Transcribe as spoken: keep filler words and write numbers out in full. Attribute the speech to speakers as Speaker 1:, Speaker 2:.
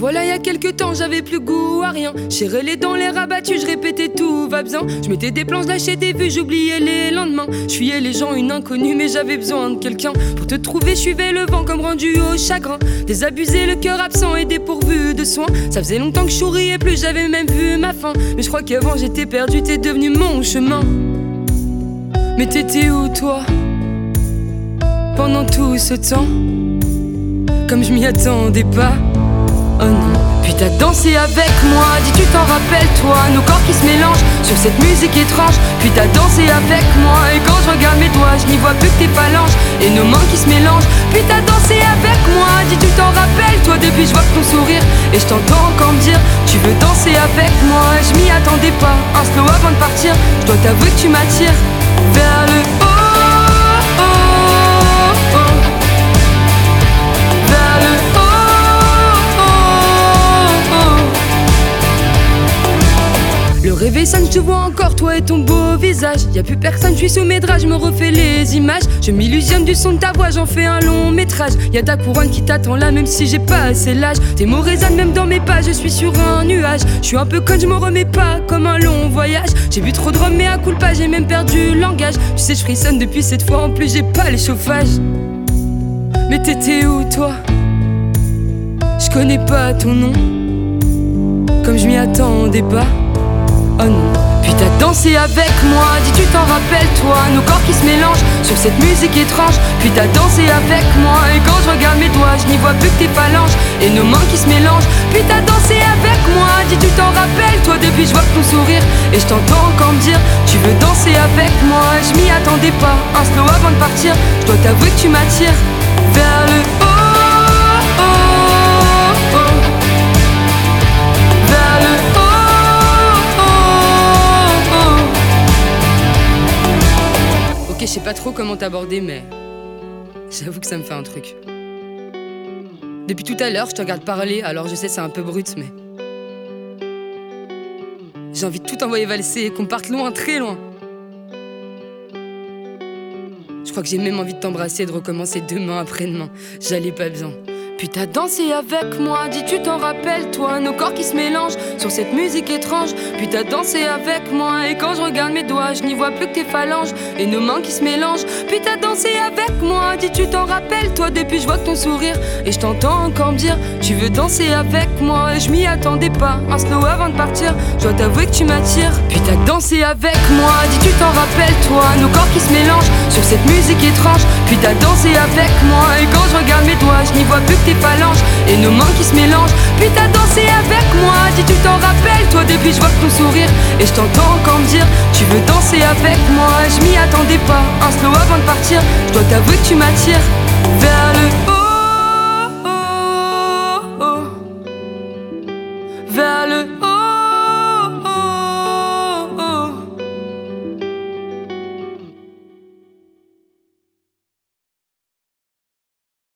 Speaker 1: voilà, y a quelques temps, j'avais plus goût à rien. Serré les dents, les rabattus, je répétais tout va bien. Je mettais des planches, lâchais des vues, j'oubliais les lendemains. Je fuyais les gens, une inconnue, mais j'avais besoin de quelqu'un. Pour te trouver, je suivais le vent comme rendu au chagrin. Désabusé, le cœur absent et dépourvu de soins. Ça faisait longtemps que je souriais plus, j'avais même vu ma fin. Mais je crois qu'avant j'étais perdu, t'es devenu mon chemin. Mais t'étais où toi, pendant tout ce temps? Comme je m'y attendais pas. Oh non. Puis t'as dansé avec moi, dis tu t'en rappelles toi, nos corps qui se mélangent sur cette musique étrange. Puis t'as dansé avec moi, et quand je regarde mes doigts, je n'y vois plus que tes phalanges et nos mains qui se mélangent. Puis t'as dansé avec moi, dis tu t'en rappelles toi, depuis je vois ton sourire et je t'entends encore me dire tu veux danser avec moi. Je m'y attendais pas, un slow avant de partir, je dois t'avouer que tu m'attires vers le haut. Le réveil sonne, je te vois encore, toi et ton beau visage. Y'a plus personne, je suis sous mes draps, je me refais les images. Je m'illusionne du son de ta voix, j'en fais un long métrage. Y'a ta couronne qui t'attend là, même si j'ai pas assez l'âge. Tes mots résonnent même dans mes pas, je suis sur un nuage. Je suis un peu conne, je me remets pas comme un long voyage. J'ai bu trop de rhum, mais à coup de pas, j'ai même perdu le langage. Tu sais, je frissonne depuis cette fois, en plus j'ai pas les chauffages. Mais t'étais où toi? Je connais pas ton nom, comme je m'y attendais pas. Oh non. Puis t'as dansé avec moi, dis tu t'en rappelles toi, nos corps qui se mélangent sur cette musique étrange. Puis t'as dansé avec moi, et quand je regarde mes doigts, je n'y vois plus que tes phalanges et nos mains qui se mélangent. Puis t'as dansé avec moi, dis tu t'en rappelles toi, depuis je vois ton sourire et je t'entends encore me dire tu veux danser avec moi. Je m'y attendais pas, un slow avant de partir, je dois t'avouer que tu m'attires vers le haut. Ok, je sais pas trop comment t'aborder, mais j'avoue que ça me fait un truc. Depuis tout à l'heure, je te regarde parler, alors je sais c'est un peu brut, mais j'ai envie de tout envoyer valser et qu'on parte loin, très loin. Je crois que j'ai même envie de t'embrasser et de recommencer demain après-demain. J'allais pas bien. Puis t'as dansé avec moi, dis tu t'en rappelles toi, nos corps qui se mélangent sur cette musique étrange. Puis t'as dansé avec moi, et quand je regarde mes doigts, je n'y vois plus que tes phalanges et nos mains qui se mélangent. Puis t'as dansé avec moi, dis tu t'en rappelles toi, depuis je vois ton sourire et je t'entends encore me dire tu veux danser avec moi. Et je m'y attendais pas, un slow avant de partir, je dois t'avouer que tu m'attires. Puis t'as dansé avec moi, dis tu t'en rappelles toi, nos corps qui se mélangent sur cette musique étrange. Puis t'as dansé avec moi, et quand je regarde mes doigts, je n'y vois plus que tes phalanges et nos mains qui se mélangent. Puis t'as dansé avec moi, dis tu t'en rappelles toi, depuis je vois ton sourire et je t'entends encore me dire tu veux danser avec moi. Je m'y attendais pas, un slow avant de partir, je dois t'avouer que tu m'attires vers le haut.